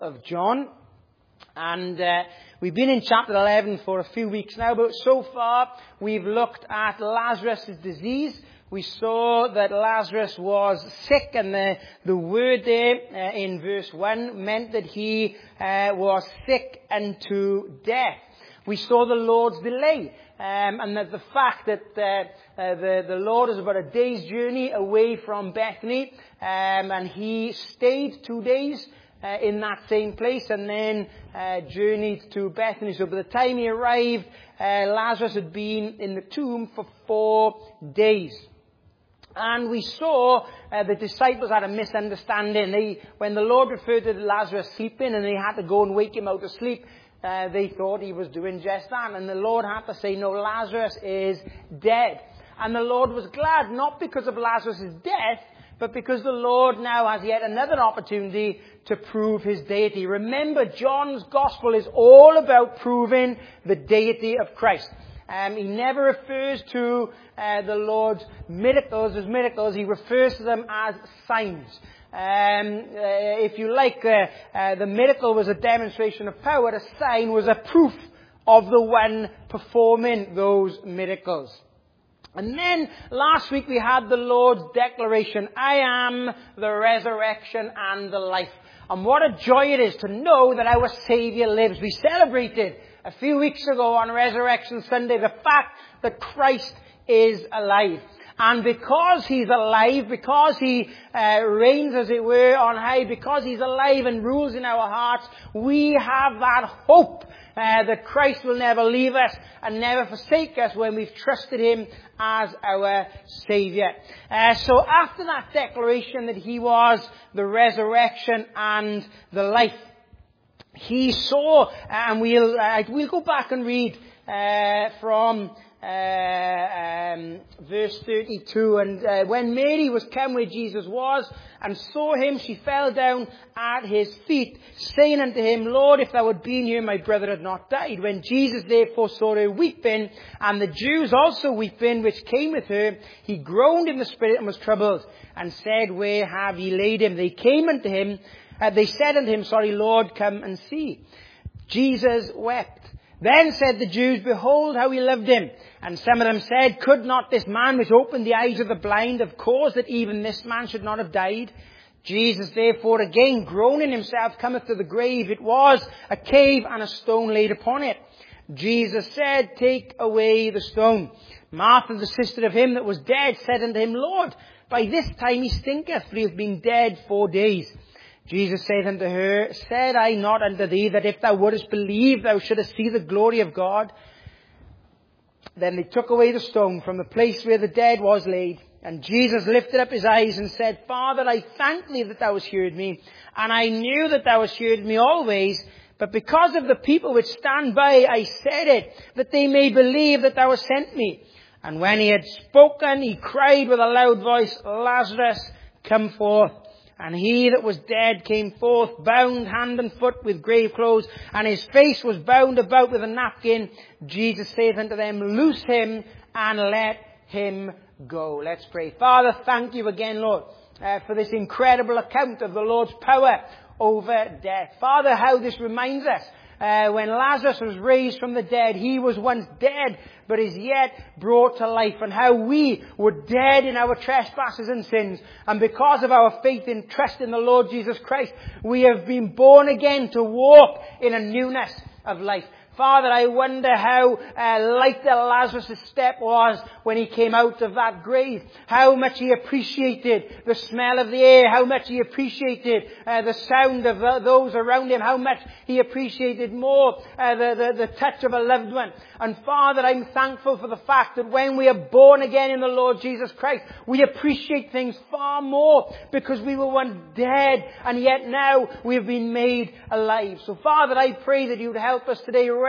of John, and we've been in chapter 11 for a few weeks now, but so far we've looked at Lazarus' disease. We saw that Lazarus was sick, and the word there in verse 1 meant that he was sick unto death. We saw the Lord's delay, and that the fact that the Lord is about a day's journey away from Bethany, and he stayed 2 days in that same place and then journeyed to Bethany. So by the time he arrived, Lazarus had been in the tomb for 4 days. And we saw the disciples had a misunderstanding. When the Lord referred to Lazarus sleeping and they had to go and wake him out of sleep, they thought he was doing just that. And the Lord had to say, no, Lazarus is dead. And the Lord was glad, not because of Lazarus' death, but because the Lord now has yet another opportunity to prove his deity. Remember, John's gospel is all about proving the deity of Christ. He never refers to the Lord's miracles as miracles. He refers to them as signs. If you like, the miracle was a demonstration of power. A sign was a proof of the one performing those miracles. And then last week we had the Lord's declaration, I am the resurrection and the life. And what a joy it is to know that our Saviour lives. We celebrated a few weeks ago on Resurrection Sunday the fact that Christ is alive. And because he's alive, because he reigns, as it were, on high, because he's alive and rules in our hearts, we have that hope that Christ will never leave us and never forsake us when we've trusted him as our Saviour. So after that declaration that he was the resurrection and the life, he saw, and we'll go back and read from verse 32. And when Mary was come where Jesus was, and saw him, she fell down at his feet, saying unto him, Lord, if thou had been here, my brother had not died. When Jesus therefore saw her weeping, and the Jews also weeping, which came with her, he groaned in the spirit and was troubled, and said, Where have ye laid him? They said unto him, Lord, come and see. Jesus wept. Then said the Jews, Behold how he loved him. And some of them said, Could not this man which opened the eyes of the blind have caused that even this man should not have died? Jesus therefore again groaning himself cometh to the grave. It was a cave, and a stone laid upon it. Jesus said, Take away the stone. Martha, the sister of him that was dead, said unto him, Lord, by this time he stinketh, for he hath been dead 4 days. Jesus saith unto her, Said I not unto thee that if thou wouldest believe, thou shouldest see the glory of God? Then they took away the stone from the place where the dead was laid. And Jesus lifted up his eyes and said, Father, I thank thee that thou hast heard me. And I knew that thou hast heard me always. But because of the people which stand by, I said it, that they may believe that thou hast sent me. And when he had spoken, he cried with a loud voice, Lazarus, come forth. And he that was dead came forth, bound hand and foot with grave clothes, and his face was bound about with a napkin. Jesus saith unto them, Loose him and let him go. Let's pray. Father, thank you again, Lord, for this incredible account of the Lord's power over death. Father, how this reminds us when Lazarus was raised from the dead, he was once dead, but is yet brought to life, and how we were dead in our trespasses and sins. And because of our faith and trust in the Lord Jesus Christ, we have been born again to walk in a newness of life. Father, I wonder how lighter Lazarus' step was when he came out of that grave. How much he appreciated the smell of the air. How much he appreciated the sound of those around him. How much he appreciated more the touch of a loved one. And Father, I'm thankful for the fact that when we are born again in the Lord Jesus Christ, we appreciate things far more because we were once dead and yet now we have been made alive. So Father, I pray that you would help us today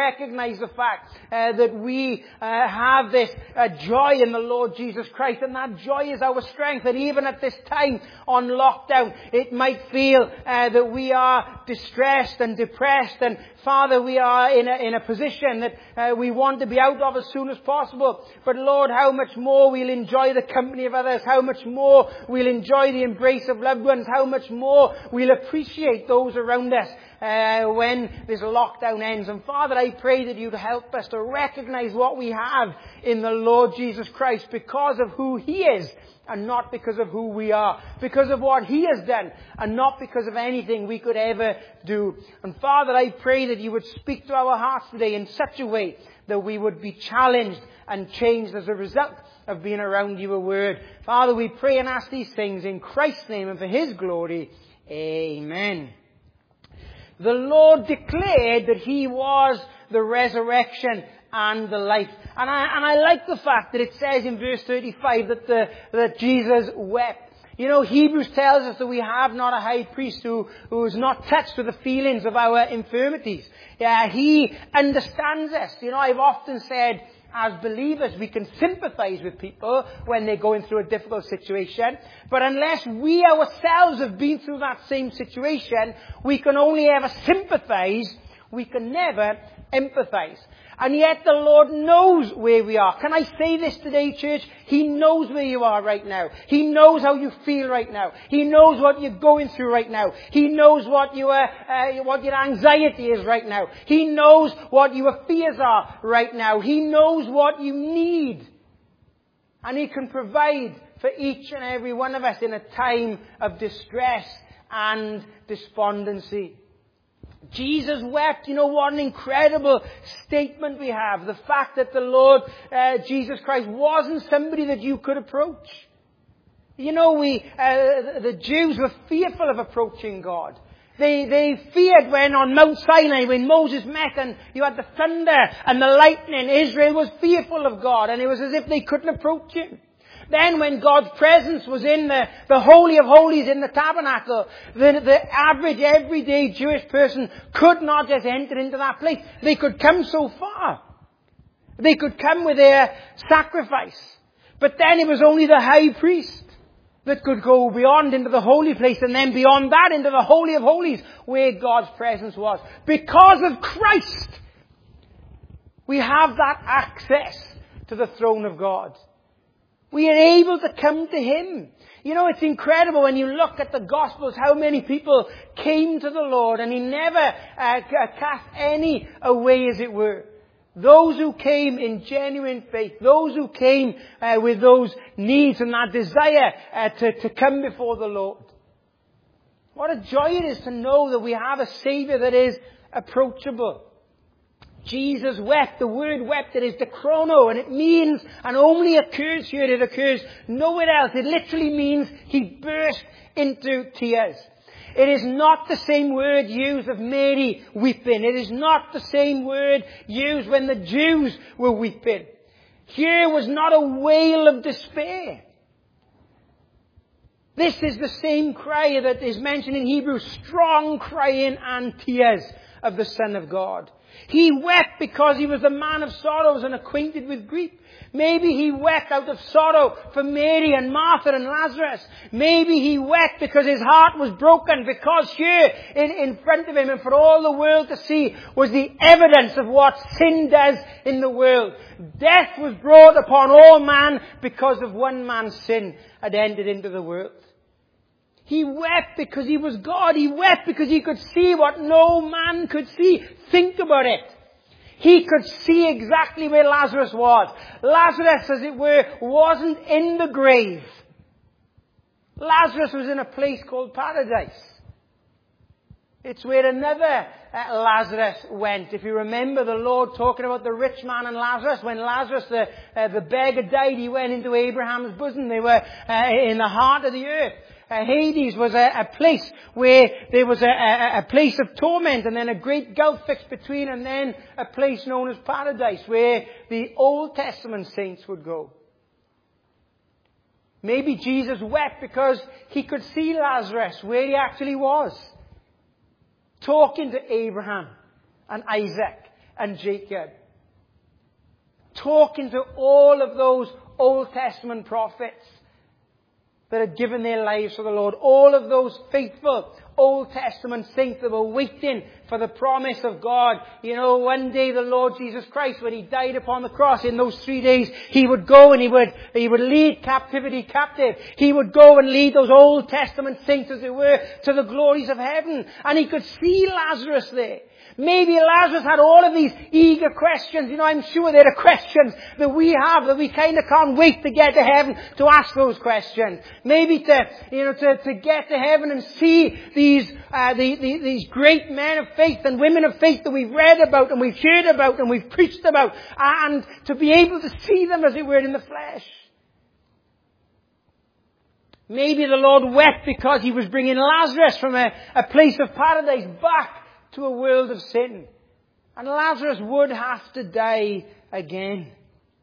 recognize the fact that we have this joy in the Lord Jesus Christ, and that joy is our strength. And even at this time on lockdown, it might feel that we are distressed and depressed, and Father, we are in a position that we want to be out of as soon as possible. But Lord, how much more we'll enjoy the company of others, how much more we'll enjoy the embrace of loved ones, how much more we'll appreciate those around us when this lockdown ends. And Father, I pray that you'd help us to recognize what we have in the Lord Jesus Christ because of who He is, and not because of who we are. Because of what He has done, and not because of anything we could ever do. And Father, I pray that you would speak to our hearts today in such a way that we would be challenged and changed as a result of being around your word. Father, we pray and ask these things in Christ's name and for His glory. Amen. The Lord declared that He was the resurrection and the life. And I like the fact that it says in verse 35 that Jesus wept. You know, Hebrews tells us that we have not a high priest who is not touched with the feelings of our infirmities. Yeah, He understands us. You know, I've often said, as believers, we can sympathize with people when they're going through a difficult situation. But unless we ourselves have been through that same situation, we can only ever sympathize. We can never empathize. And yet the Lord knows where we are. Can I say this today, church? He knows where you are right now. He knows how you feel right now. He knows what you're going through right now. He knows what your anxiety is right now. He knows what your fears are right now. He knows what you need. And He can provide for each and every one of us in a time of distress and despondency. Jesus wept. You know, what an incredible statement we have. The fact that the Lord Jesus Christ wasn't somebody that you could approach. You know, the Jews were fearful of approaching God. They feared when on Mount Sinai, when Moses met and you had the thunder and the lightning, Israel was fearful of God, and it was as if they couldn't approach Him. Then when God's presence was in the Holy of Holies in the tabernacle, the average everyday Jewish person could not just enter into that place. They could come so far. They could come with their sacrifice. But then it was only the high priest that could go beyond into the holy place, and then beyond that into the Holy of Holies where God's presence was. Because of Christ, we have that access to the throne of God. We are able to come to Him. You know, it's incredible when you look at the Gospels how many people came to the Lord, and He never cast any away, as it were. Those who came in genuine faith, those who came with those needs and that desire to come before the Lord. What a joy it is to know that we have a Saviour that is approachable. Jesus wept. The word wept, it is dechrono, and it means, and only occurs here, it occurs nowhere else. It literally means He burst into tears. It is not the same word used of Mary weeping. It is not the same word used when the Jews were weeping. Here was not a wail of despair. This is the same cry that is mentioned in Hebrews, strong crying and tears of the Son of God. He wept because He was a man of sorrows and acquainted with grief. Maybe He wept out of sorrow for Mary and Martha and Lazarus. Maybe He wept because His heart was broken, because here in front of Him and for all the world to see was the evidence of what sin does in the world. Death was brought upon all man because of one man's sin had entered into the world. He wept because He was God. He wept because He could see what no man could see. Think about it. He could see exactly where Lazarus was. Lazarus, as it were, wasn't in the grave. Lazarus was in a place called paradise. It's where another Lazarus went. If you remember the Lord talking about the rich man and Lazarus, when Lazarus, the beggar, died, he went into Abraham's bosom. They were in the heart of the earth. Hades was a place where there was a place of torment, and then a great gulf fixed between, and then a place known as paradise where the Old Testament saints would go. Maybe Jesus wept because He could see Lazarus where he actually was, talking to Abraham and Isaac and Jacob. Talking to all of those Old Testament prophets that had given their lives for the Lord. All of those faithful Old Testament saints that were waiting for the promise of God. You know, one day the Lord Jesus Christ, when He died upon the cross, in those 3 days, He would go and He would lead captivity captive. He would go and lead those Old Testament saints, as it were, to the glories of heaven. And He could see Lazarus there. Maybe Lazarus had all of these eager questions. You know, I'm sure there are questions that we have that we kind of can't wait to get to heaven to ask those questions. Maybe to get to heaven and see these great men of faith and women of faith that we've read about and we've heard about and we've preached about, and to be able to see them, as it were, in the flesh. Maybe the Lord wept because He was bringing Lazarus from a place of paradise back to a world of sin. And Lazarus would have to die again.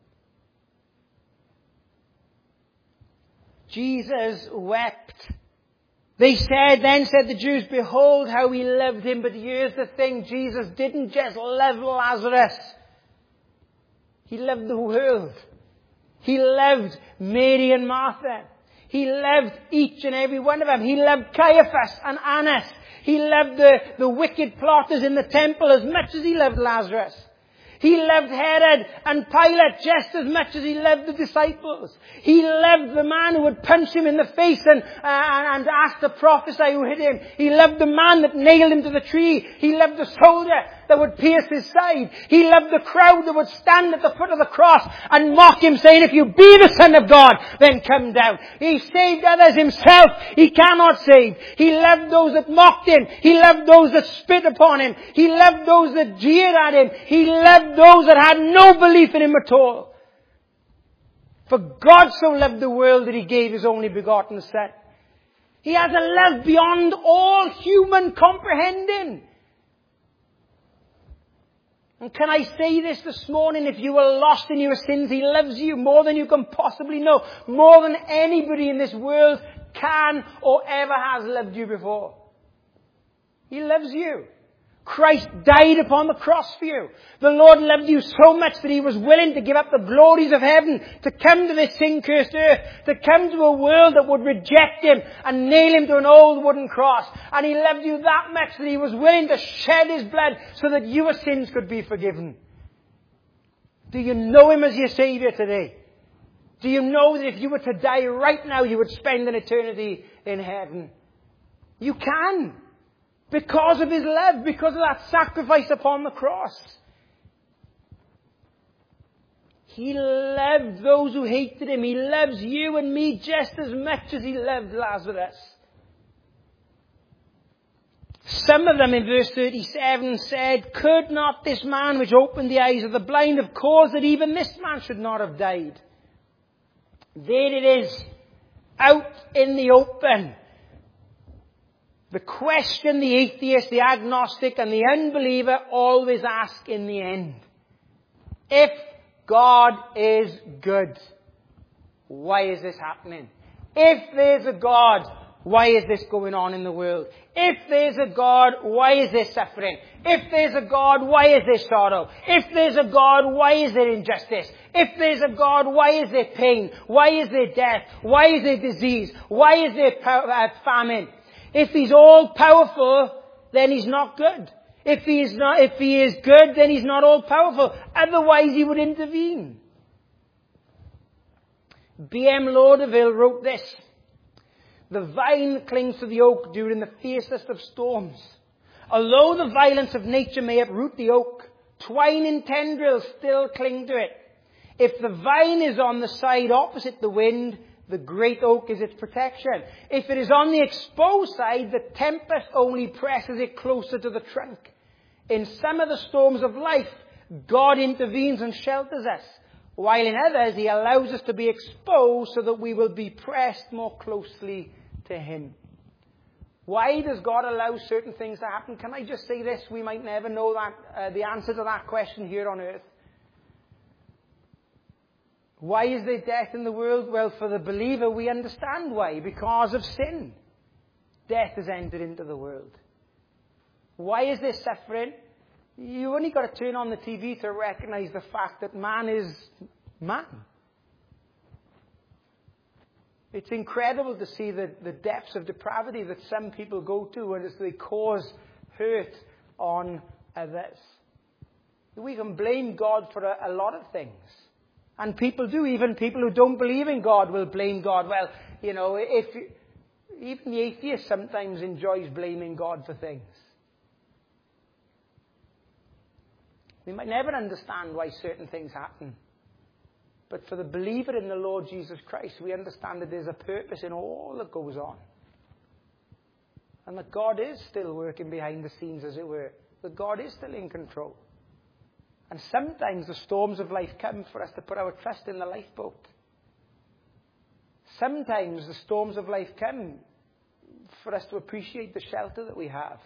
Jesus wept. Then said the Jews, behold how we loved Him. But here's the thing, Jesus didn't just love Lazarus. He loved the world. He loved Mary and Martha. He loved each and every one of them. He loved Caiaphas and Annas. He loved the wicked plotters in the temple as much as He loved Lazarus. He loved Herod and Pilate just as much as He loved the disciples. He loved the man who would punch Him in the face and ask to prophesy who hit Him. He loved the man that nailed Him to the tree. He loved the soldier that would pierce His side. He loved the crowd that would stand at the foot of the cross and mock Him, saying, if you be the Son of God, then come down. He saved others Himself. He cannot save. He loved those that mocked Him. He loved those that spit upon Him. He loved those that jeered at Him. He loved those that had no belief in Him at all. For God so loved the world that He gave His only begotten Son. He has a love beyond all human comprehending. And can I say this morning, if you were lost in your sins, He loves you more than you can possibly know. More than anybody in this world can or ever has loved you before. He loves you. Christ died upon the cross for you. The Lord loved you so much that He was willing to give up the glories of heaven to come to this sin-cursed earth, to come to a world that would reject Him and nail Him to an old wooden cross. And He loved you that much that He was willing to shed His blood so that your sins could be forgiven. Do you know Him as your Saviour today? Do you know that if you were to die right now, you would spend an eternity in heaven? You can. Because of His love, because of that sacrifice upon the cross. He loved those who hated Him. He loves you and me just as much as He loved Lazarus. Some of them in verse 37 said, could not this man which opened the eyes of the blind have caused that even this man should not have died? There it is, out in the open. The question the atheist, the agnostic, and the unbeliever always ask in the end. If God is good, why is this happening? If there's a God, why is this going on in the world? If there's a God, why is there suffering? If there's a God, why is there sorrow? If there's a God, why is there injustice? If there's a God, why is there pain? Why is there death? Why is there disease? Why is there famine? If He's all powerful, then He's not good. If He is good, then He's not all powerful. Otherwise He would intervene. B.M. Lauderdale wrote this: the vine clings to the oak during the fiercest of storms. Although the violence of nature may uproot the oak, twining tendrils still cling to it. If the vine is on the side opposite the wind, the great oak is its protection. If it is on the exposed side, the tempest only presses it closer to the trunk. In some of the storms of life, God intervenes and shelters us, while in others He allows us to be exposed so that we will be pressed more closely to Him. Why does God allow certain things to happen? Can I just say this? We might never know the answer to that question here on earth. Why is there death in the world? Well, for the believer, we understand why. Because of sin. Death has entered into the world. Why is there suffering? You only got to turn on the TV to recognize the fact that man is man. It's incredible to see the depths of depravity that some people go to as they cause hurt on others. We can blame God for a lot of things. And people do. Even people who don't believe in God will blame God. Well, even the atheist sometimes enjoys blaming God for things. We might never understand why certain things happen. But for the believer in the Lord Jesus Christ, we understand that there's a purpose in all that goes on. And that God is still working behind the scenes, as it were. That God is still in control. And sometimes the storms of life come for us to put our trust in the lifeboat. Sometimes the storms of life come for us to appreciate the shelter that we have.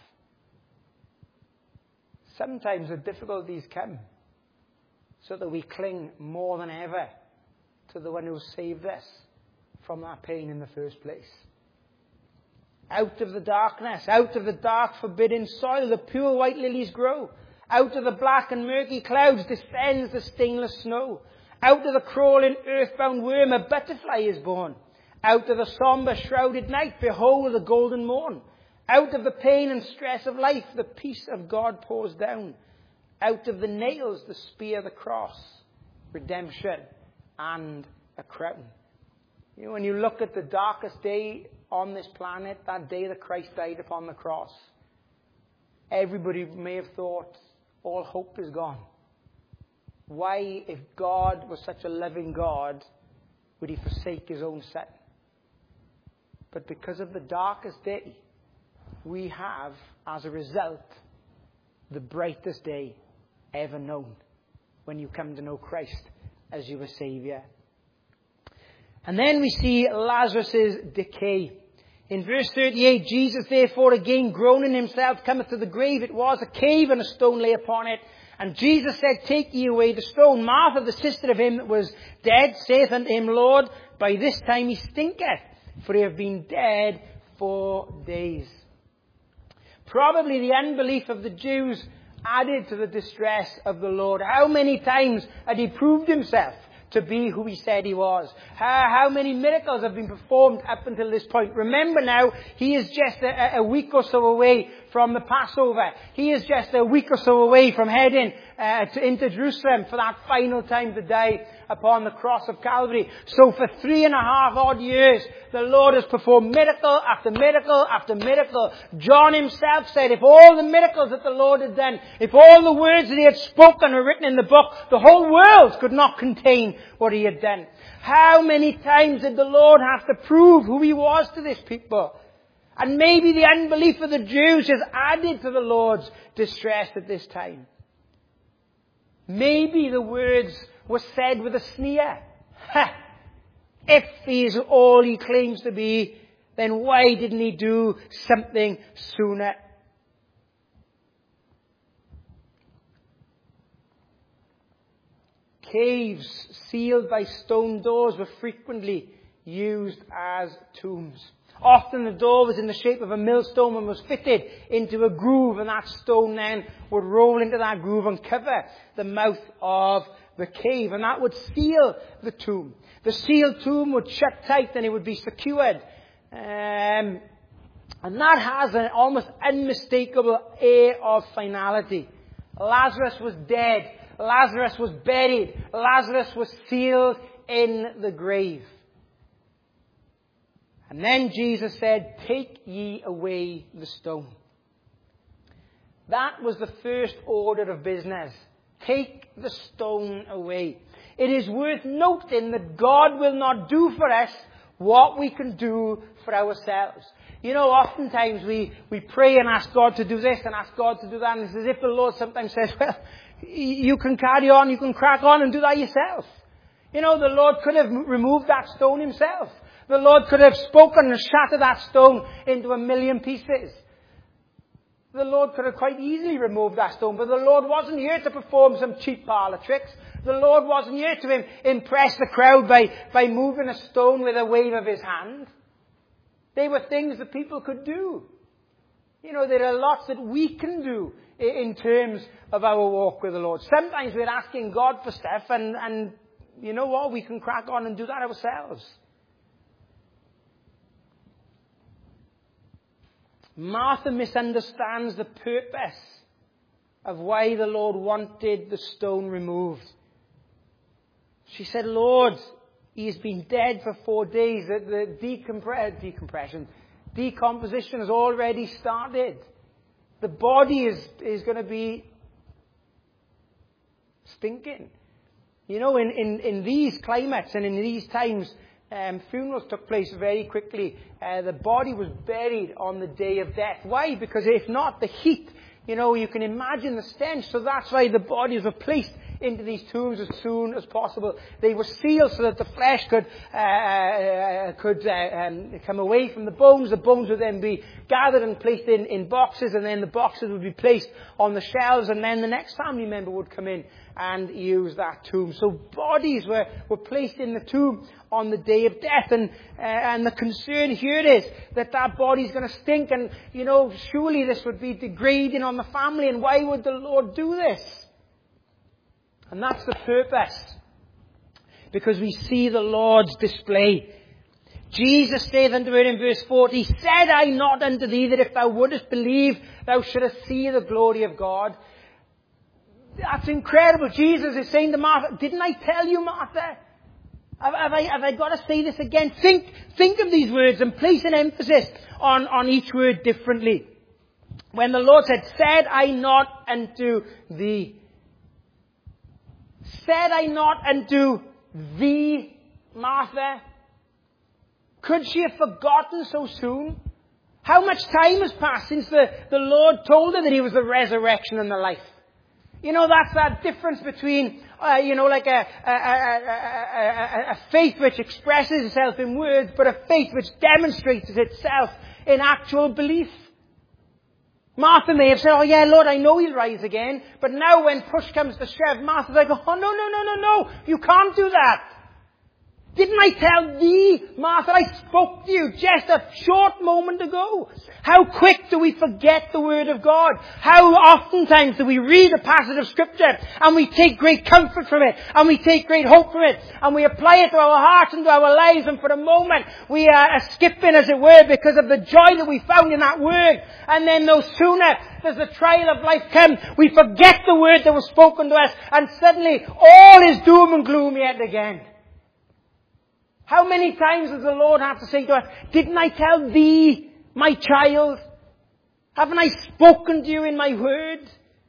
Sometimes the difficulties come so that we cling more than ever to the one who saved us from that pain in the first place. Out of the darkness, out of the dark forbidden soil, the pure white lilies grow. Out of the black and murky clouds descends the stainless snow. Out of the crawling earthbound worm a butterfly is born. Out of the somber shrouded night, behold the golden morn. Out of the pain and stress of life, the peace of God pours down. Out of the nails, the spear, the cross, redemption and a crown. When you look at the darkest day on this planet, that day that Christ died upon the cross, everybody may have thought all hope is gone. Why, if God was such a loving God, would he forsake his own son? But because of the darkest day, we have, as a result, the brightest day ever known when you come to know Christ as your Saviour. And then we see Lazarus' decay. In verse 38, Jesus therefore again groaning himself cometh to the grave. It was a cave, and a stone lay upon it. And Jesus said, Take ye away the stone. Martha, the sister of him that was dead, saith unto him, Lord, by this time he stinketh, for he hath been dead 4 days. Probably the unbelief of the Jews added to the distress of the Lord. How many times had he proved himself to be who he said he was? How many miracles have been performed up until this point? Remember now, he is just a week or so away from the Passover. He is just a week or so away from heading into Jerusalem for that final time to die upon the cross of Calvary. So for 3.5 odd years, the Lord has performed miracle after miracle after miracle. John himself said, if all the miracles that the Lord had done, if all the words that he had spoken were written in the book, the whole world could not contain what he had done. How many times did the Lord have to prove who he was to this people? And maybe the unbelief of the Jews has added to the Lord's distress at this time. Maybe the words were said with a sneer. Ha! If he is all he claims to be, then why didn't he do something sooner? Caves sealed by stone doors were frequently used as tombs. Often the door was in the shape of a millstone and was fitted into a groove, and that stone then would roll into that groove and cover the mouth of the cave, and that would seal the tomb. The sealed tomb would shut tight and it would be secured. And that has an almost unmistakable air of finality. Lazarus was dead. Lazarus was buried. Lazarus was sealed in the grave. And then Jesus said, Take ye away the stone. That was the first order of business. Take the stone away. It is worth noting that God will not do for us what we can do for ourselves. You know, oftentimes we pray and ask God to do this and ask God to do that, and it's as if the Lord sometimes says, well, you can carry on, you can crack on and do that yourself. You know, the Lord could have removed that stone himself. The Lord could have spoken and shattered that stone into 1,000,000 pieces. The Lord could have quite easily removed that stone, but the Lord wasn't here to perform some cheap parlor tricks. The Lord wasn't here to impress the crowd by moving a stone with a wave of his hand. They were things that people could do. There are lots that we can do in terms of our walk with the Lord. Sometimes we're asking God for stuff and you know what? We can crack on and do that ourselves. Martha misunderstands the purpose of why the Lord wanted the stone removed. She said, Lord, he has been dead for 4 days. The decomposition has already started. The body is going to be stinking. In these climates and in these times, funerals took place very quickly. The body was buried on the day of death. Why? Because if not, the heat, you can imagine the stench. So that's why the bodies were placed into these tombs as soon as possible. They were sealed so that the flesh could come away from the bones. The bones would then be gathered and placed in boxes, and then the boxes would be placed on the shelves, and then the next family member would come in and use that tomb. So bodies were placed in the tomb on the day of death, and the concern here is that body is going to stink, and surely this would be degrading on the family, and why would the Lord do this? And that's the purpose. Because we see the Lord's display. Jesus saith unto her in verse 40, Said I not unto thee that if thou wouldest believe, thou shouldest see the glory of God? That's incredible. Jesus is saying to Martha, didn't I tell you, Martha? Have I got to say this again? Think of these words and place an emphasis on each word differently. When the Lord said, Said I not unto thee. Said I not unto thee, Martha? Could she have forgotten so soon? How much time has passed since the Lord told her that he was the resurrection and the life? That's that difference between, like a faith which expresses itself in words, but a faith which demonstrates itself in actual belief. Martha may have said, oh yeah, Lord, I know he'll rise again. But now when push comes to shove, Martha's like, oh no, you can't do that. Didn't I tell thee, Martha, I spoke to you just a short moment ago? How quick do we forget the Word of God? How oftentimes do we read a passage of Scripture and we take great comfort from it and we take great hope from it and we apply it to our hearts and to our lives, and for a moment we are skipping, as it were, because of the joy that we found in that Word. And then no sooner does the trial of life come, we forget the Word that was spoken to us, and suddenly all is doom and gloom yet again. How many times does the Lord have to say to us, didn't I tell thee, my child? Haven't I spoken to you in my word?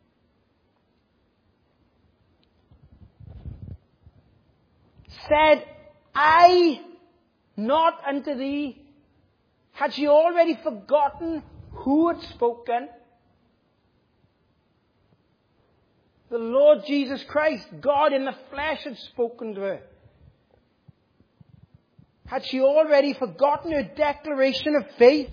Said I not unto thee? Had she already forgotten who had spoken? The Lord Jesus Christ, God in the flesh, had spoken to her. Had she already forgotten her declaration of faith?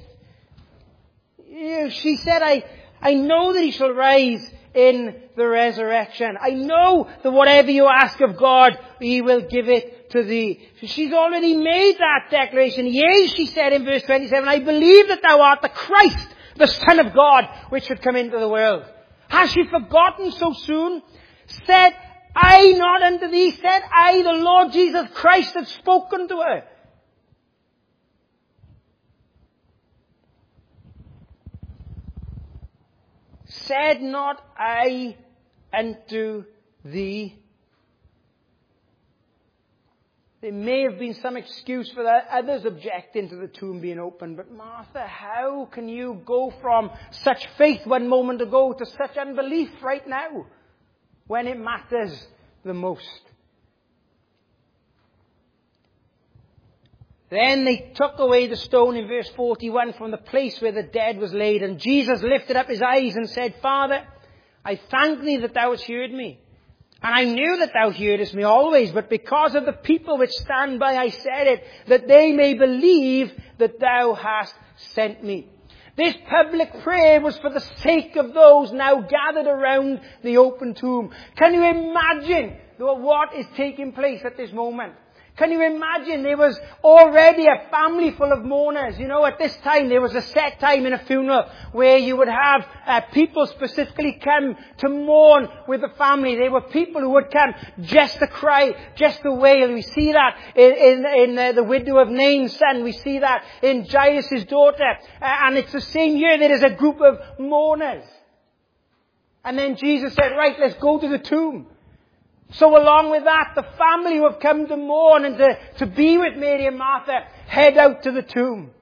She said, I know that he shall rise in the resurrection. I know that whatever you ask of God, he will give it to thee. So she's already made that declaration. Yea, she said in verse 27, I believe that thou art the Christ, the Son of God, which should come into the world. Has she forgotten so soon? Said I not unto thee? Said I, the Lord Jesus Christ, had spoken to her. Said not I unto thee? There may have been some excuse for that, others objecting to the tomb being open. But Martha, how can you go from such faith 1 moment ago to such unbelief right now, when it matters the most? Then they took away the stone in verse 41 from the place where the dead was laid. And Jesus lifted up his eyes and said, Father, I thank thee that thou hast heard me. And I knew that thou hearest me always, but because of the people which stand by I said it, that they may believe that thou hast sent me. This public prayer was for the sake of those now gathered around the open tomb. Can you imagine what is taking place at this moment? Can you imagine? There was already a family full of mourners. You know, at this time there was a set time in a funeral where you would have people specifically come to mourn with the family. There were people who would come just to cry, just to wail. We see that in the widow of Nain's son. We see that in Jairus' daughter. And it's the same here. There is a group of mourners. And then Jesus said, right, let's go to the tomb. So along with that, the family who have come to mourn and to be with Mary and Martha head out to the tomb.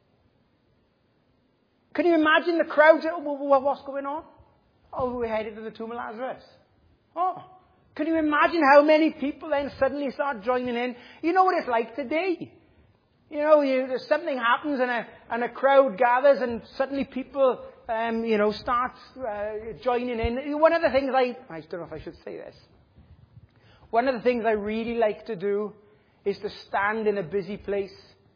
Can you imagine the crowd? What's going on? Oh, we're headed to the tomb of Lazarus. Oh, can you imagine how many people then suddenly start joining in? You know what it's like today. You know, something happens and a crowd gathers and suddenly people, start joining in. One of the things I don't know if I should say this. One of the things I really like to do is to stand in a busy place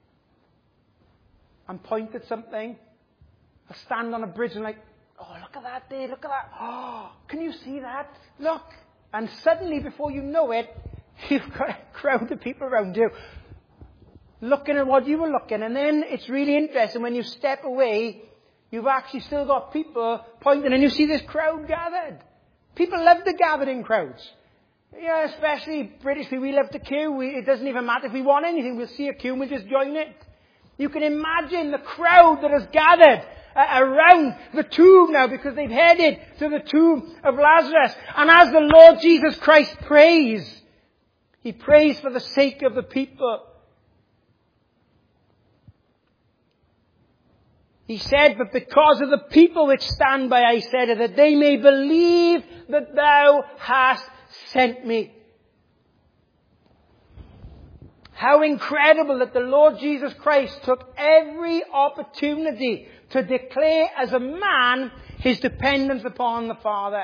and point at something. I stand on a bridge and oh, look at that there, look at that. Oh, can you see that? Look. And suddenly, before you know it, you've got a crowd of people around you looking at what you were looking. And then it's really interesting when you step away, you've actually still got people pointing and you see this crowd gathered. People love to gather in crowds. Yeah, especially British people, we love to queue. It doesn't even matter if we want anything. We'll see a queue and we'll just join it. You can imagine the crowd that has gathered around the tomb now because they've headed to the tomb of Lazarus. And as the Lord Jesus Christ prays, He prays for the sake of the people. He said, but because of the people which stand by, I said it, that they may believe that thou hast sent me. How incredible that the Lord Jesus Christ took every opportunity to declare as a man His dependence upon the Father.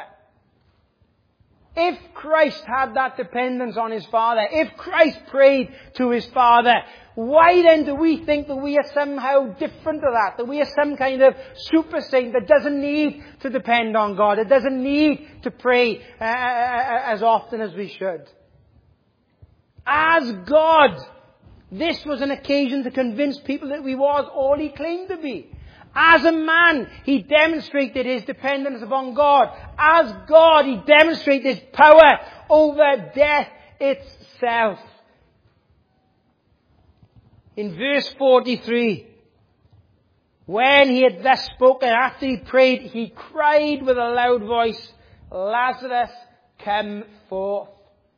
If Christ had that dependence on His Father, if Christ prayed to His Father, why then do we think that we are somehow different to that? That we are some kind of super saint that doesn't need to depend on God, that doesn't need to pray as often as we should? As God, this was an occasion to convince people that He was all He claimed to be. As a man, He demonstrated His dependence upon God. As God, He demonstrated His power over death itself. In verse 43, when He had thus spoken, after He prayed, He cried with a loud voice, Lazarus, come forth.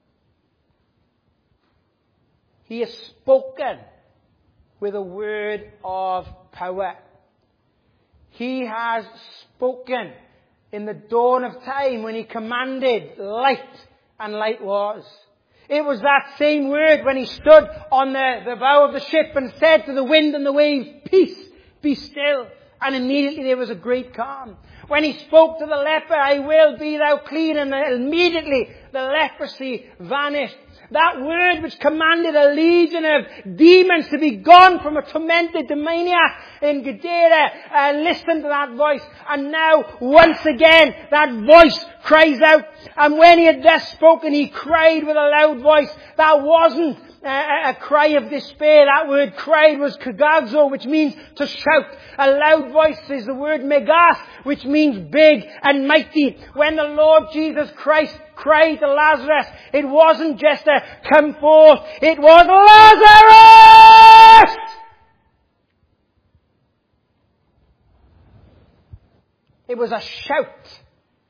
He has spoken with a word of power. He has spoken in the dawn of time when He commanded light, and light was. It was that same word when He stood on the bow of the ship and said to the wind and the waves, peace, be still. And immediately there was a great calm. When He spoke to the leper, I will be thou clean, and immediately the leprosy vanished. That word which commanded a legion of demons to be gone from a tormented demoniac in Gadara. Listen to that voice. And now, once again, that voice cries out. And when He had thus spoken, He cried with a loud voice. That wasn't a cry of despair. That word cried was kagazo, which means to shout. A loud voice is the word megas, which means big and mighty. When the Lord Jesus Christ cried to Lazarus, it wasn't just a come forth. It was Lazarus! It was a shout.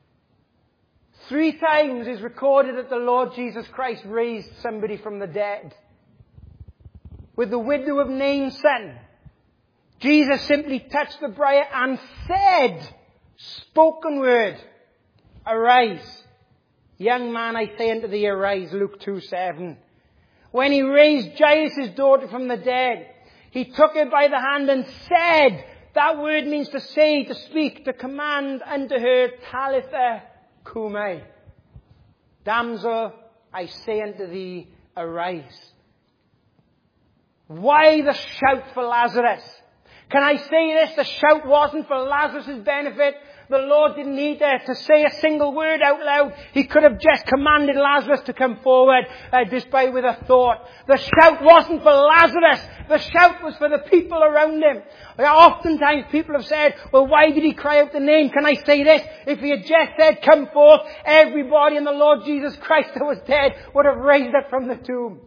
3 times is recorded that the Lord Jesus Christ raised somebody from the dead. With the widow of Nain's son, Jesus simply touched the briar and said, spoken word, arise. Young man, I say unto thee, arise, Luke 2:7. When He raised Jairus' daughter from the dead, He took her by the hand and said, that word means to say, to speak, to command unto her, Talitha Cumi. Damsel, I say unto thee, arise. Why the shout for Lazarus? Can I say this? The shout wasn't for Lazarus' benefit. The Lord didn't need to say a single word out loud. He could have just commanded Lazarus to come forward just with a thought. The shout wasn't for Lazarus. The shout was for the people around him. Oftentimes people have said, well, why did he cry out the name? Can I say this? If he had just said, come forth, everybody in the Lord Jesus Christ that was dead would have raised up from the tomb.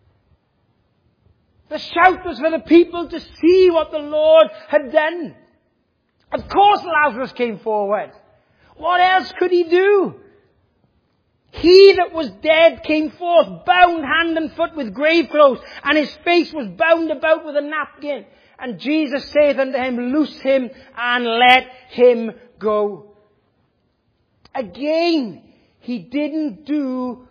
The shout was for the people to see what the Lord had done. Of course Lazarus came forward. What else could he do? He that was dead came forth, bound hand and foot with grave clothes, and his face was bound about with a napkin. And Jesus saith unto him, loose him and let him go. Again, he didn't do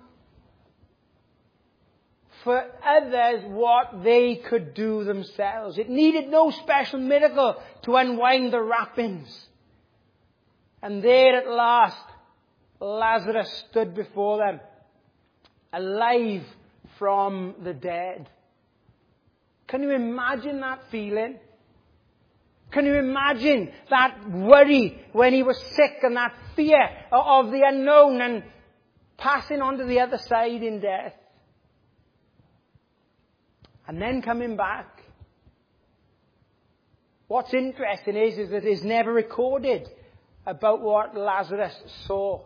for others what they could do themselves. It needed no special miracle to unwind the wrappings. And there at last, Lazarus stood before them, alive from the dead. Can you imagine that feeling? Can you imagine that worry when he was sick and that fear of the unknown and passing on to the other side in death? And then coming back. What's interesting is that it's never recorded about what Lazarus saw.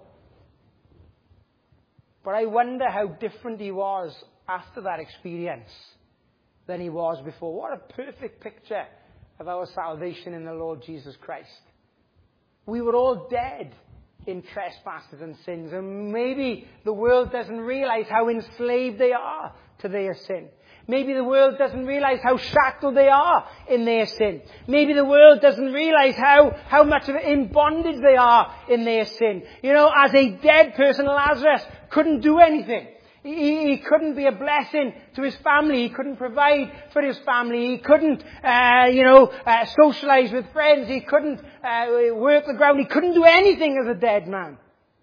But I wonder how different he was after that experience than he was before. What a perfect picture of our salvation in the Lord Jesus Christ. We were all dead in trespasses and sins. And maybe the world doesn't realize how enslaved they are to their sin. Maybe the world doesn't realize how shackled they are in their sin. Maybe the world doesn't realize how much in bondage they are in their sin. You know, as a dead person, Lazarus couldn't do anything. He couldn't be a blessing to his family. He couldn't provide for his family. He couldn't, socialize with friends. He couldn't work the ground. He couldn't do anything as a dead man.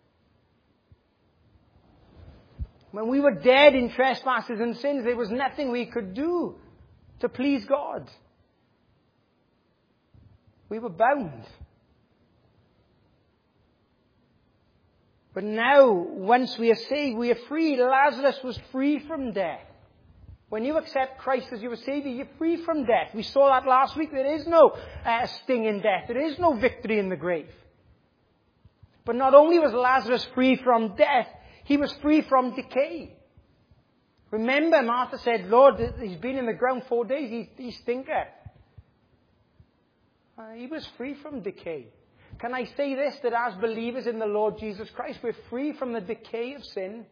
When we were dead in trespasses and sins, there was nothing we could do to please God. We were bound. But now, once we are saved, we are free. Lazarus was free from death. When you accept Christ as your Savior, you're free from death. We saw that last week. There is no sting in death. There is no victory in the grave. But not only was Lazarus free from death, he was free from decay. Remember, Martha said, Lord, he's been in the ground 4 days. He stinketh. He was free from decay. Can I say this, that as believers in the Lord Jesus Christ, we're free from the decay of sin.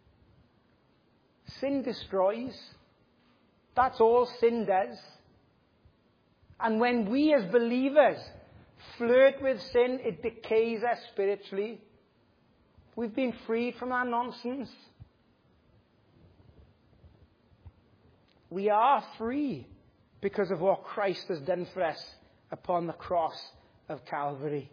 Sin destroys. That's all sin does. And when we as believers flirt with sin, it decays us spiritually. We've been freed from that nonsense. We are free because of what Christ has done for us upon the cross of Calvary.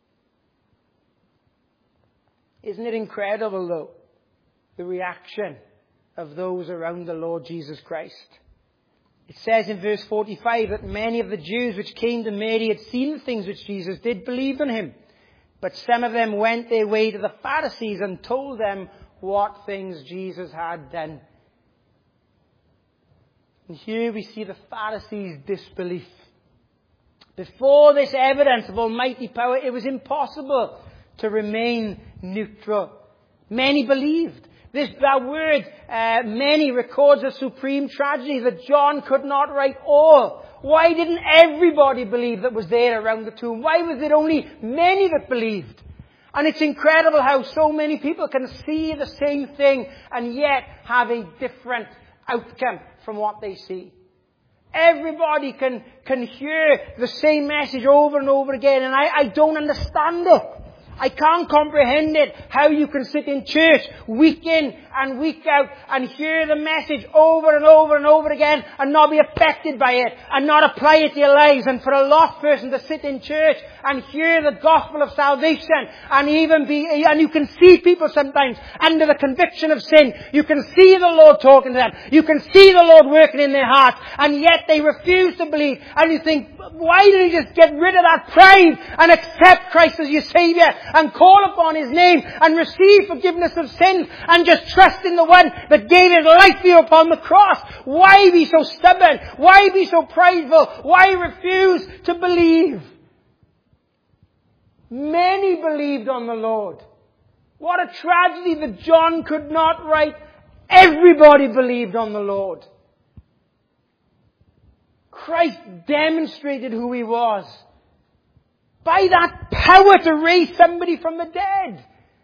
Isn't it incredible, though, the reaction of those around the Lord Jesus Christ? It says in verse 45 that many of the Jews which came to Mary had seen the things which Jesus did believe in him. But some of them went their way to the Pharisees and told them what things Jesus had done. And here we see the Pharisees' disbelief. Before this evidence of almighty power, it was impossible to remain neutral. Many believed. That word, many, records a supreme tragedy that John could not write all. Why didn't everybody believe that was there around the tomb? Why was it only many that believed? And it's incredible how so many people can see the same thing and yet have a different outcome from what they see. Everybody can hear the same message over and over again, and I don't understand it. I can't comprehend it, how you can sit in church week in and week out and hear the message over and over and over again and not be affected by it and not apply it to your lives. And for a lost person to sit in church and hear the gospel of salvation and and you can see people sometimes under the conviction of sin. You can see the Lord talking to them. You can see the Lord working in their hearts, and yet they refuse to believe. And you think, why did he just get rid of that pride and accept Christ as your Savior and call upon His name and receive forgiveness of sins and just trust in the one that gave His life for you upon the cross? Why be so stubborn? Why be so prideful? Why refuse to believe? Many believed on the Lord. What a tragedy that John could not write, everybody believed on the Lord. Christ demonstrated who He was by that power to raise somebody from the dead.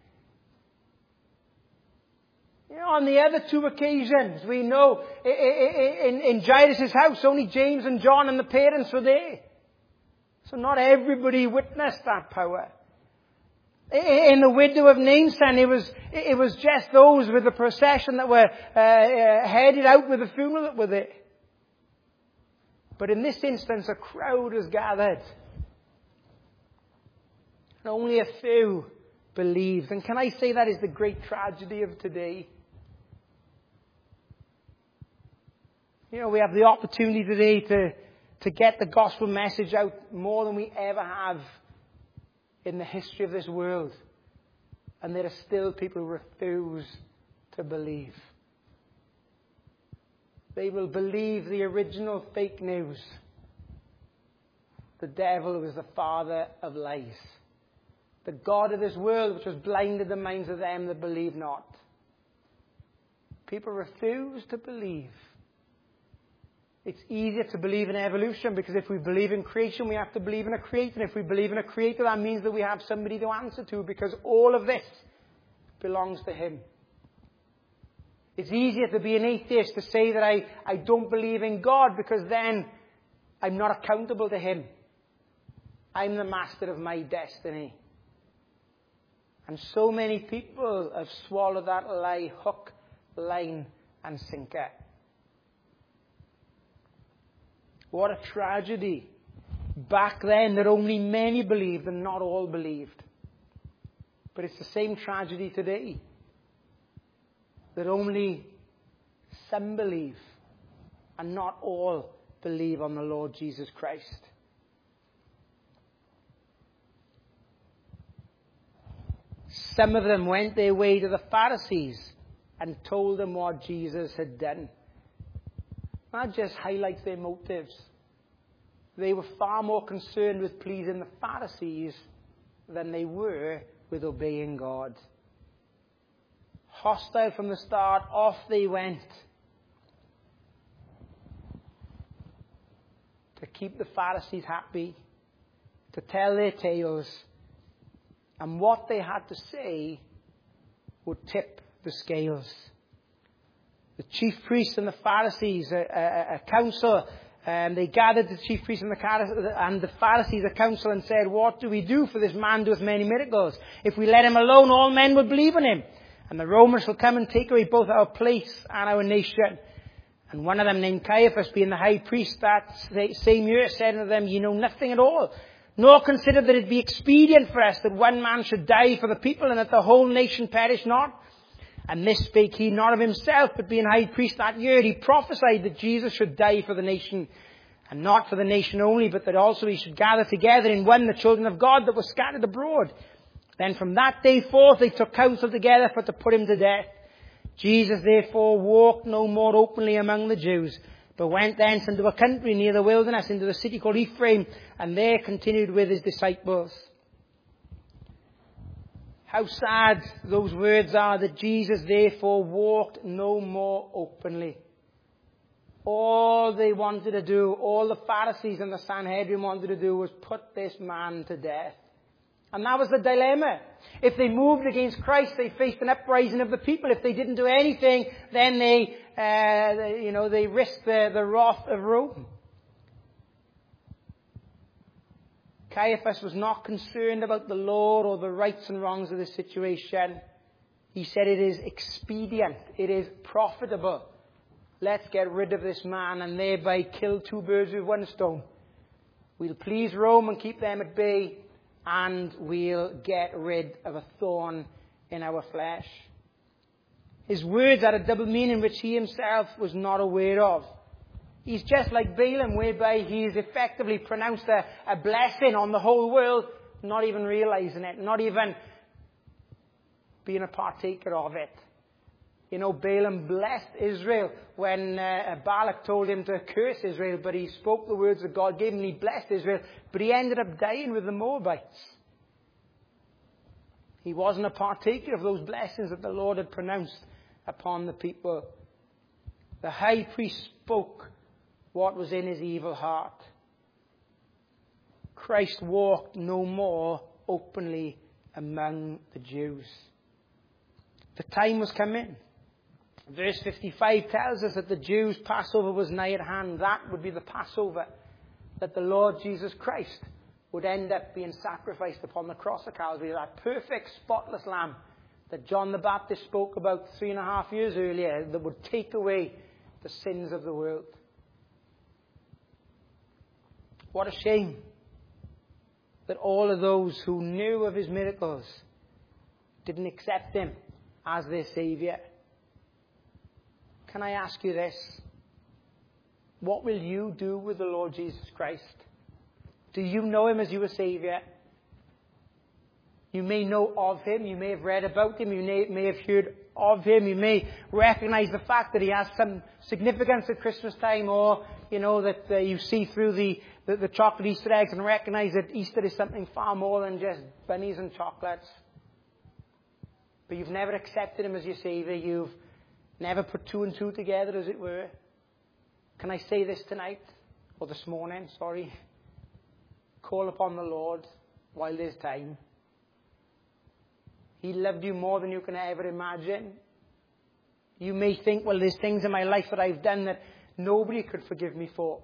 You know, on the other two occasions, we know in Jairus' house, only James and John and the parents were there. So not everybody witnessed that power. In the widow of Nainson, it was just those with the procession that were headed out with the funeral that were there. But in this instance, a crowd was gathered. And only a few believed. And can I say that is the great tragedy of today? You know, we have the opportunity today to get the gospel message out more than we ever have in the history of this world. And there are still people who refuse to believe. They will believe the original fake news. The devil was the father of lies. The God of this world, which has blinded the minds of them that believe not. People refuse to believe. It's easier to believe in evolution, because if we believe in creation, we have to believe in a creator. And if we believe in a creator, that means that we have somebody to answer to, because all of this belongs to Him. It's easier to be an atheist, to say that I don't believe in God, because then I'm not accountable to Him. I'm the master of my destiny. And so many people have swallowed that lie hook, line, and sinker. What a tragedy. Back then, that only many believed and not all believed. But it's the same tragedy today. That only some believe and not all believe on the Lord Jesus Christ. Some of them went their way to the Pharisees and told them what Jesus had done. That just highlights their motives. They were far more concerned with pleasing the Pharisees than they were with obeying God. Hostile from the start, off they went to keep the Pharisees happy, to tell their tales, and what they had to say would tip the scales. The chief priests and the Pharisees, a council, they gathered the chief priests and the Pharisees a council and said, "What do we do, for this man doeth many miracles? If we let him alone, all men will believe in him. And the Romans will come and take away both our place and our nation." And one of them, named Caiaphas, being the high priest that same year, said unto them, "Ye know nothing at all, nor consider that it be expedient for us that one man should die for the people, and that the whole nation perish not." And this spake he not of himself, but being high priest that year, he prophesied that Jesus should die for the nation, and not for the nation only, but that also he should gather together in one the children of God that were scattered abroad. Then from that day forth they took counsel together for to put him to death. Jesus therefore walked no more openly among the Jews, but went thence into a country near the wilderness, into the city called Ephraim, and there continued with his disciples. How sad those words are, that Jesus therefore walked no more openly. All they wanted to do, all the Pharisees and the Sanhedrin wanted to do, was put this man to death. And that was the dilemma. If they moved against Christ, they faced an uprising of the people. If they didn't do anything, then they risked the wrath of Rome. Caiaphas was not concerned about the law or the rights and wrongs of the situation. He said it is expedient, it is profitable. Let's get rid of this man and thereby kill two birds with one stone. We'll please Rome and keep them at bay, and we'll get rid of a thorn in our flesh. His words had a double meaning which he himself was not aware of. He's just like Balaam, whereby he's effectively pronounced a blessing on the whole world, not even realizing it, not even being a partaker of it. You know, Balaam blessed Israel when Balak told him to curse Israel, but he spoke the words that God gave him and he blessed Israel, but he ended up dying with the Moabites. He wasn't a partaker of those blessings that the Lord had pronounced upon the people. The high priest spoke what was in his evil heart. Christ walked no more openly among the Jews. The time was coming. Verse 55 tells us that the Jews' Passover was nigh at hand. That would be the Passover that the Lord Jesus Christ would end up being sacrificed upon the cross of Calvary. That perfect, spotless lamb that John the Baptist spoke about 3.5 years earlier, that would take away the sins of the world. What a shame that all of those who knew of his miracles didn't accept him as their Saviour. Can I ask you this? What will you do with the Lord Jesus Christ? Do you know him as your Saviour? You may know of him. You may have read about him. You may have heard of him. You may recognize the fact that he has some significance at Christmas time, or, you know, that you see through the chocolate Easter eggs and recognize that Easter is something far more than just bunnies and chocolates. But you've never accepted him as your Saviour. You've never put two and two together, as it were. Can I say this tonight? Or this morning, sorry. Call upon the Lord while there's time. He loved you more than you can ever imagine. You may think, well, there's things in my life that I've done that nobody could forgive me for.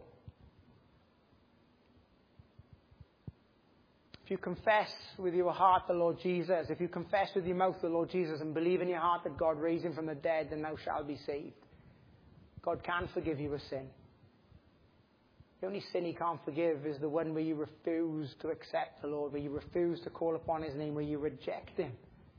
If you confess with your heart the Lord Jesus, if you confess with your mouth the Lord Jesus and believe in your heart that God raised him from the dead, then thou shalt be saved. God can forgive you a sin. The only sin he can't forgive is the one where you refuse to accept the Lord, where you refuse to call upon his name, where you reject him.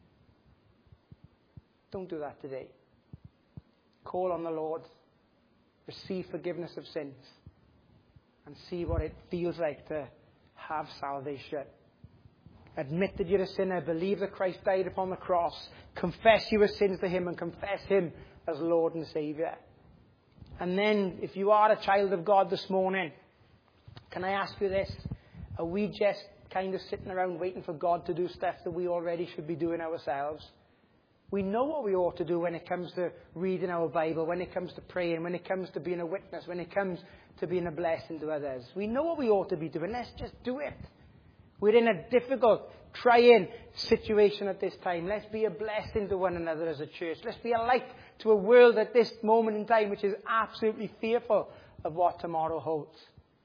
Don't do that today. Call on the Lord. Receive forgiveness of sins. And see what it feels like to have salvation. Admit that you're a sinner. Believe that Christ died upon the cross. Confess your sins to him and confess him as Lord and Saviour. And then, if you are a child of God this morning, can I ask you this? Are we just kind of sitting around waiting for God to do stuff that we already should be doing ourselves? We know what we ought to do when it comes to reading our Bible, when it comes to praying, when it comes to being a witness, when it comes to being a blessing to others. We know what we ought to be doing. Let's just do it. We're in a difficult, trying situation at this time. Let's be a blessing to one another as a church. Let's be a light to a world at this moment in time which is absolutely fearful of what tomorrow holds.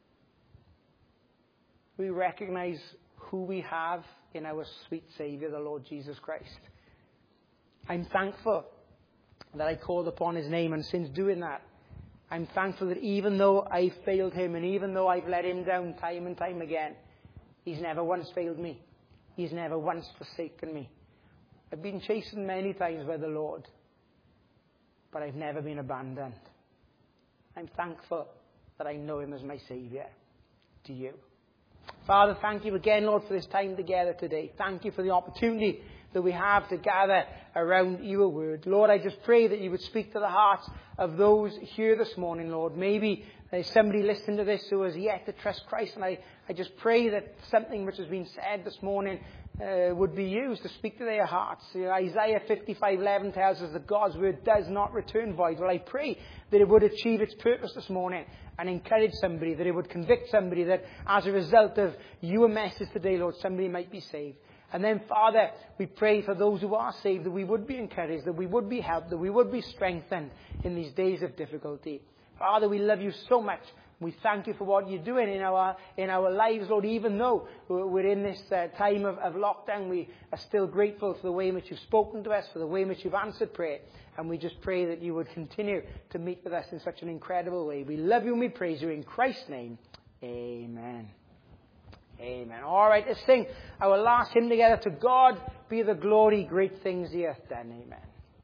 We recognize who we have in our sweet Saviour, the Lord Jesus Christ. I'm thankful that I called upon his name, and since doing that, I'm thankful that even though I failed him and even though I've let him down time and time again, he's never once failed me. He's never once forsaken me. I've been chastened many times by the Lord, but I've never been abandoned. I'm thankful that I know him as my Saviour. Do you? Father, thank you again, Lord, for this time together today. Thank you for the opportunity that we have to gather around your word. Lord, I just pray that you would speak to the hearts of those here this morning, Lord. Maybe there's somebody listening to this who has yet to trust Christ, and I just pray that something which has been said this morning would be used to speak to their hearts. Isaiah 55:11 tells us that God's word does not return void. Well, I pray that it would achieve its purpose this morning and encourage somebody, that it would convict somebody, that as a result of your message today, Lord, somebody might be saved. And then, Father, we pray for those who are saved, that we would be encouraged, that we would be helped, that we would be strengthened in these days of difficulty. Father, we love you so much We thank you for what you're doing in our lives, Lord. Even though we're in this time of lockdown, we are still grateful for the way in which you've spoken to us, for the way in which you've answered prayer. And we just pray that you would continue to meet with us in such an incredible way. We love you and we praise you in Christ's name. Amen. Amen. All right, let's sing our last hymn together. To God be the glory, great things he hath done. Amen.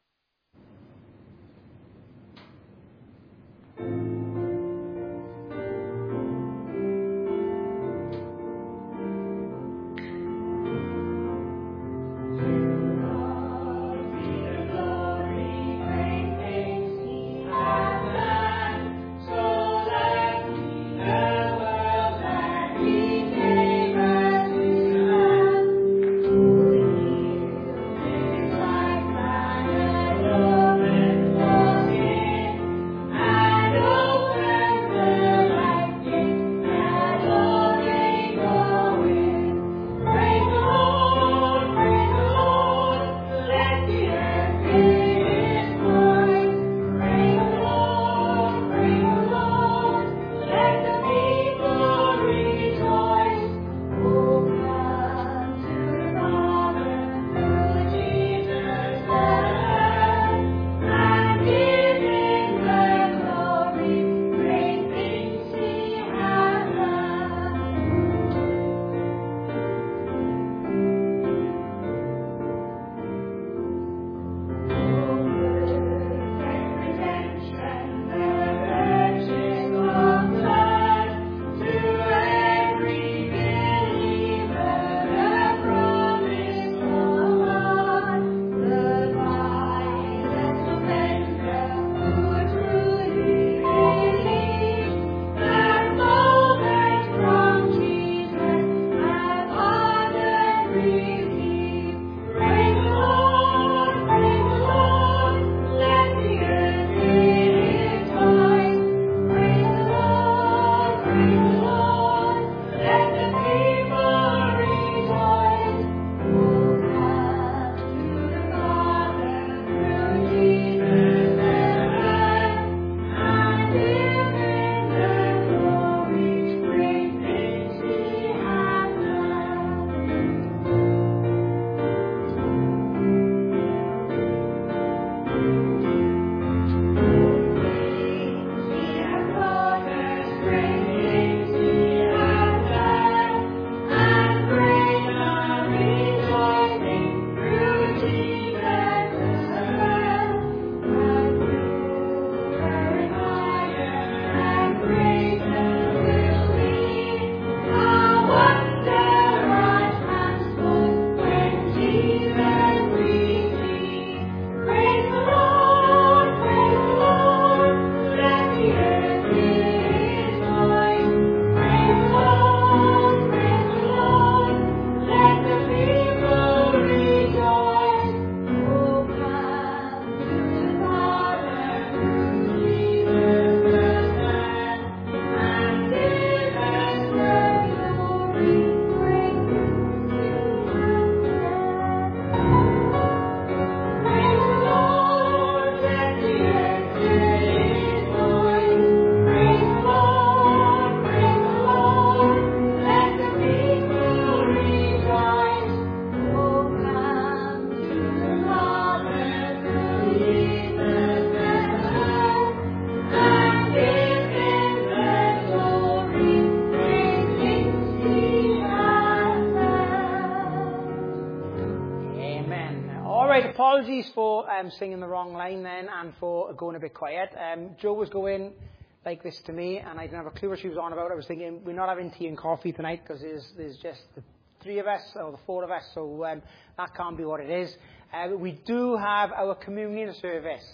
Apologies for singing the wrong line then and for going a bit quiet. Jo was going like this to me and I didn't have a clue what she was on about. I was thinking we're not having tea and coffee tonight because there's just the three of us or the four of us, so that can't be what it is. We do have our communion service.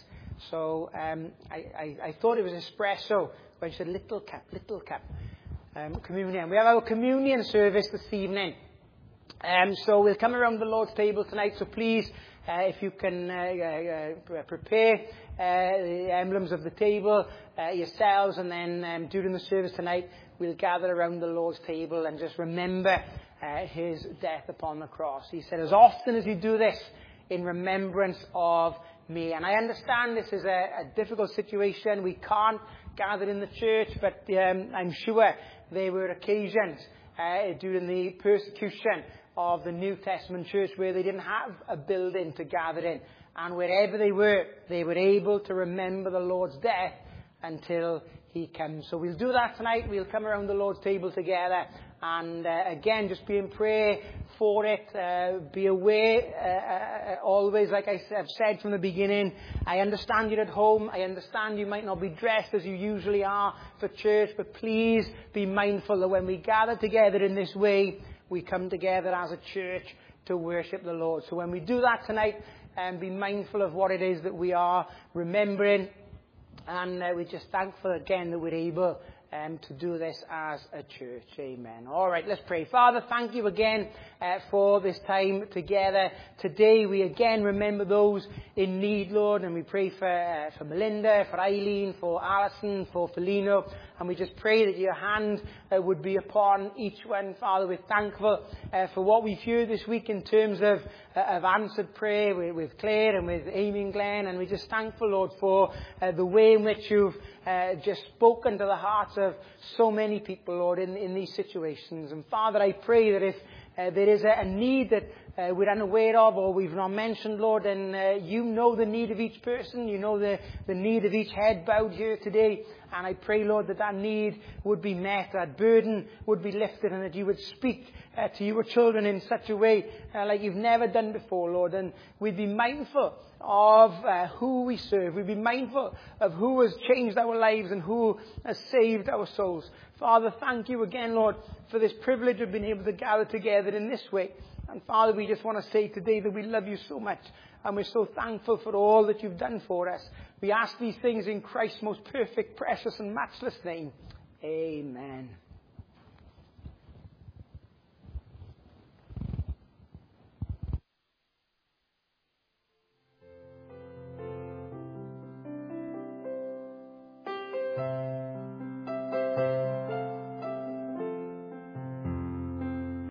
So I thought it was espresso when she said little cup. Communion. We have our communion service this evening. So we'll come around the Lord's table tonight, so please, if you can prepare the emblems of the table yourselves, and then during the service tonight, we'll gather around the Lord's table and just remember his death upon the cross. He said, as often as you do this, in remembrance of me. And I understand this is a difficult situation. We can't gathered in the church, but I'm sure there were occasions during the persecution of the New Testament church where they didn't have a building to gather in. And wherever they were able to remember the Lord's death until He comes. So we'll do that tonight. We'll come around the Lord's table together. And again, just be in prayer for it. Be aware, always, like I've said from the beginning, I understand you're at home. I understand you might not be dressed as you usually are for church. But please be mindful that when we gather together in this way, we come together as a church to worship the Lord. So when we do that tonight, be mindful of what it is that we are remembering. And we're just thankful again that we're able to do this as a church. Amen. All right, let's pray. Father, thank you again for this time together. Today we again remember those in need, Lord, and we pray for Melinda, for Eileen, for Alison, for Felino, and we just pray that your hand would be upon each one. Father, we're thankful for what we've heard this week in terms of answered prayer with Claire and with Amy and Glenn, and we're just thankful, Lord, for the way in which you've just spoken to the hearts of so many people, Lord, in these situations. And Father, I pray that if there is a need that we're unaware of or we've not mentioned, Lord, then you know the need of each person. You know the need of each head bowed here today. And I pray, Lord, that need would be met, that burden would be lifted, and that you would speak to your children in such a way like you've never done before, Lord. And we'd be mindful of who we serve. We'd be mindful of who has changed our lives and who has saved our souls. Father, thank you again, Lord, for this privilege of being able to gather together in this way. And Father, we just want to say today that we love you so much. And we're so thankful for all that you've done for us. We ask these things in Christ's most perfect, precious and matchless name. Amen.